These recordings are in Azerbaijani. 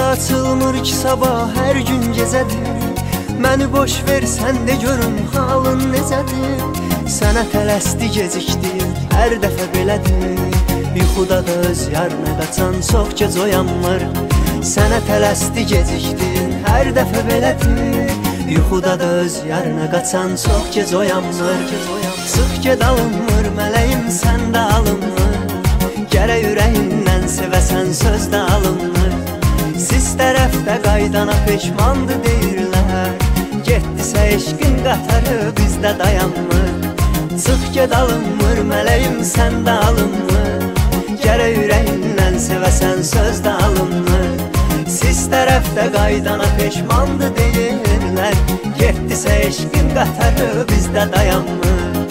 açılmır ki sabah hər gün gecədir. Məni boş ver sən də görüm halın necədir. Sənə tələsdi gecikdi hər dəfə belədir. Yuxuda da öz yarına qaçan çox gec oyanmır. Sənə tələsdi gecikdi hər dəfə belədir. Yuxuda da öz yarına qaçan çox gec oyanmır. Sıx ged alınmır mələyim səndə alınmır. Gərək ürəyindən sevəsən söz də alınmır. Siz tərəfdə qaydana peşmandı deyirlər. Getdisə eşqin qatarı bizdə dayanmır. Sıx ged alınmır mələyim səndə alınmır. Gərək ürəyindən sevəsən söz də alınmır. Siz tərəfdə qaydana peşmandı deyirlər. Getdisə eşqin qatarı bizdə dayanmır.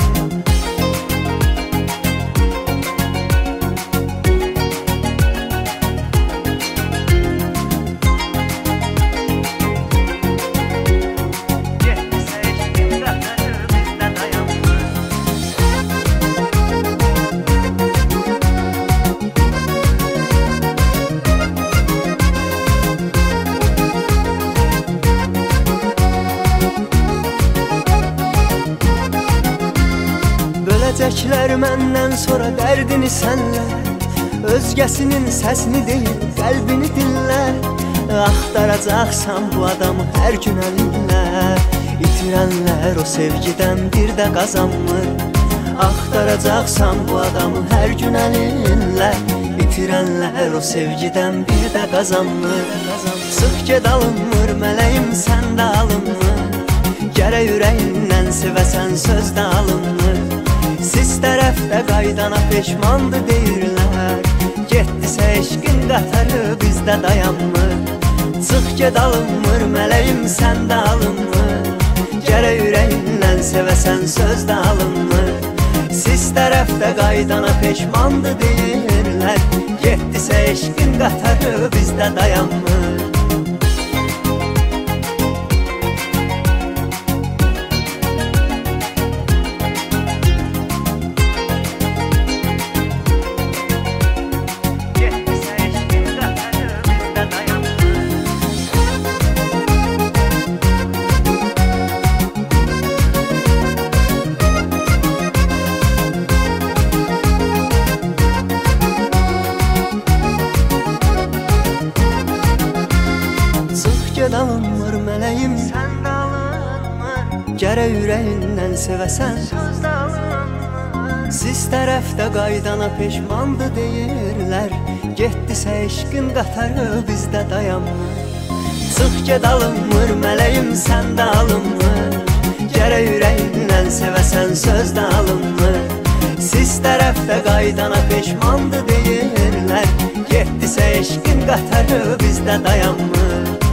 Böləcəklər məndən sonra dərdini sənlə. Özgəsinin səsini deyil, qəlbini dinlə. Axtaracaqsan bu adamı hər gün əlinlə. İtirənlər o sevgidən bir də qazanmır. Axtaracaqsan bu adamı hər gün əlinlə. İtirənlər o sevgidən bir də qazanmır. Sıx ged alınmır mələyim səndə alınmır. Gərək ürəyindən sevəsən söz də alınmır. Siz tərəfdə qaydana peşmandı deyirlər. Getdisə eşqin qatarı bizdə dayanmır. Çıx ged alınmır mələyim səndə alınmır. Gərək ürəyindən sevəsən söz də alınmır. Siz tərəfdə qaydana peşmandı deyirlər. Getdisə eşqin qatarı bizdə dayanmır. Ged alınmır mələyim səndə alınmır. Gərək ürəyindən sevəsən söz də alınmır. Siz tərəfdə qaydana peşmandı deyirlər. Getdisə eşqin qatarı bizdə dayanmır. Çıx ged alınmır mələyim səndə alınmır. Gərək ürəyindən sevəsən söz də alınmır. Siz tərəfdə qaydana peşmandı deyirlər. Getdisə eşqin qatarı bizdə dayanmır.